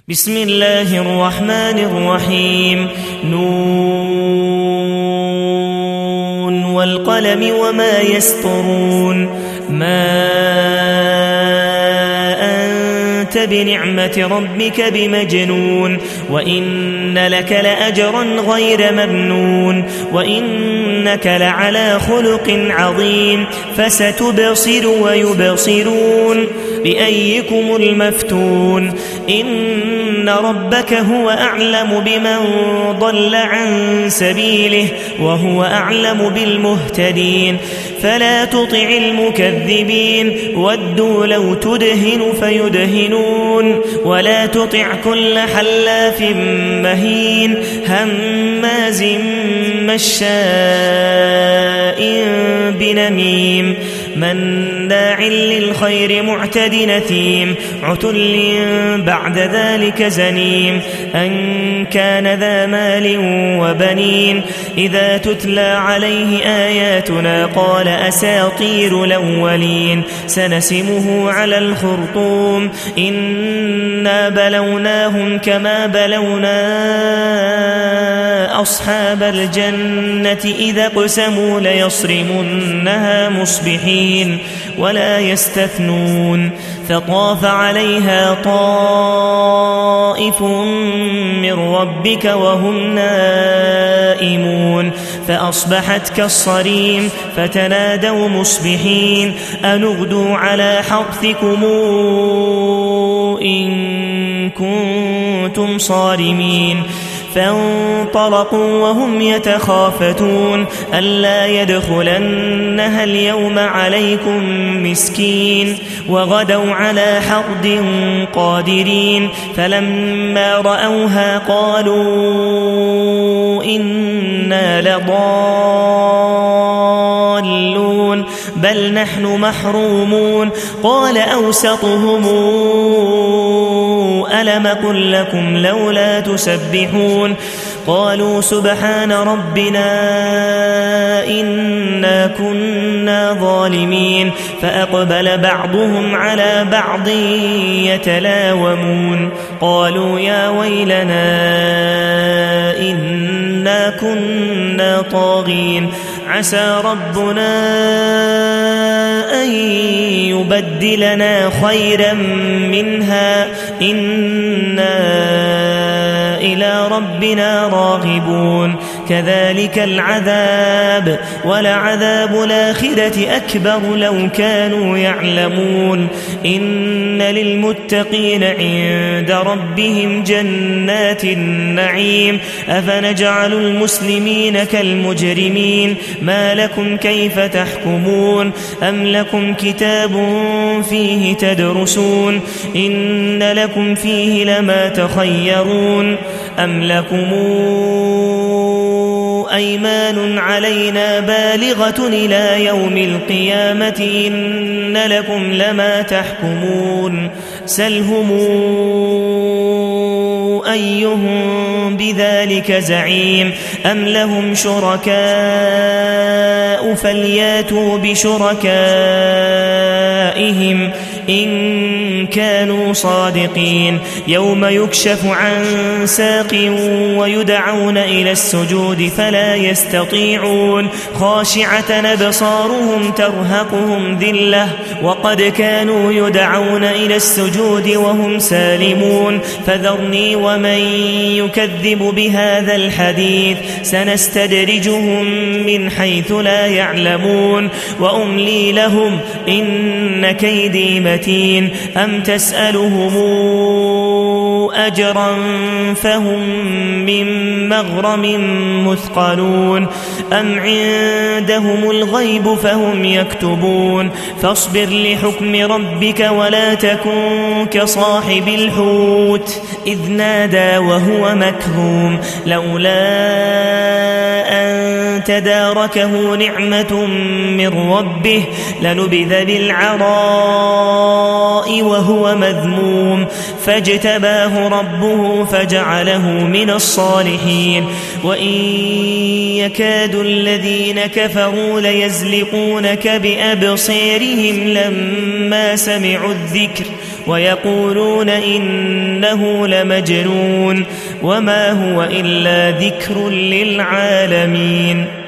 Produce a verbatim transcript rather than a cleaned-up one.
بسم الله الرحمن الرحيم. نون والقلم وما يسطرون. ما أنت بنعمة ربك بمجنون، وإن لك لأجرا غير ممنون، وإنك لعلى خلق عظيم. فستبصر ويبصرون بأيكم المفتون. إن ربك هو أعلم بمن ضل عن سبيله وهو أعلم بالمهتدين. فلا تطع المكذبين ودوا لو تدهن فيدهنون، ولا تطع كل حلاف مهين هماز مشاء بنميم مناع للخير معتد نثيم عتل بعد ذلك زنيم أن كان ذا مال وبنين. إذا تتلى عليه آياتنا قال أساطير الأولين سنسمه على الخرطوم. إنا بلوناهم كما بلونا أصحاب الجنة إذا اقسموا ليصرمنها مصبحين ولا يستثنون. فطاف عليها طائف من ربك وهم نائمون فأصبحت كالصريم فتنادوا مصبحين أن اغدوا على حرثكم إن كنتم صارمين. فانطلقوا وهم يتخافتون ألا يدخلنها اليوم عليكم مسكين، وغدوا على حرد قادرين. فلما رأوها قالوا إنا لضالون بل نحن محرومون. قال أوسطهم ألم قل لكم لولا تسبحون. قالوا سبحان ربنا إنا كنا ظالمين. فأقبل بعضهم على بعض يتلاومون قالوا يا ويلنا إنا كنا طاغين عسى ربنا أن يبدلنا خيرا منها إنا إلى ربنا راغبون. كذلك العذاب ولعذاب الآخرة أكبر لو كانوا يعلمون. إن للمتقين عند ربهم جنات النعيم أفنجعل المسلمين كالمجرمين ما لكم كيف تحكمون أم لكم كتاب فيه تدرسون إن لكم فيه لما تخيرون أم لكم أيمان علينا بالغة إلى يوم القيامة إن لكم لما تحكمون. سلهم أيهم بذلك زعيم أم لهم شركاء فلياتوا بشركائهم إن كانوا صادقين. يوم يكشف عن ساق ويدعون إلى السجود فلا يستطيعون خاشعة أبصارهم ترهقهم ذلة وقد كانوا يدعون إلى السجود وهم سالمون. فذرني ومن يكذب بهذا الحديث سنستدرجهم من حيث لا يعلمون وأملي لهم إن كيدي متين. أم تسألهم أجرا فهم من مغرم مثقلون أم عندهم الغيب فهم يكتبون. فاصبر لحكم ربك ولا تكن كصاحب الحوت إذ نادى وهو مكظوم لولا أن تداركه نعمة من ربه لنبذ بالعراء وهو مذموم فاجتباه ربه فجعله من الصالحين. وإن يكاد الذين كفروا ليزلقونك بأبصيرهم لما سمعوا الذكر ويقولون إنه لمجنون وما هو إلا ذكر للعالمين.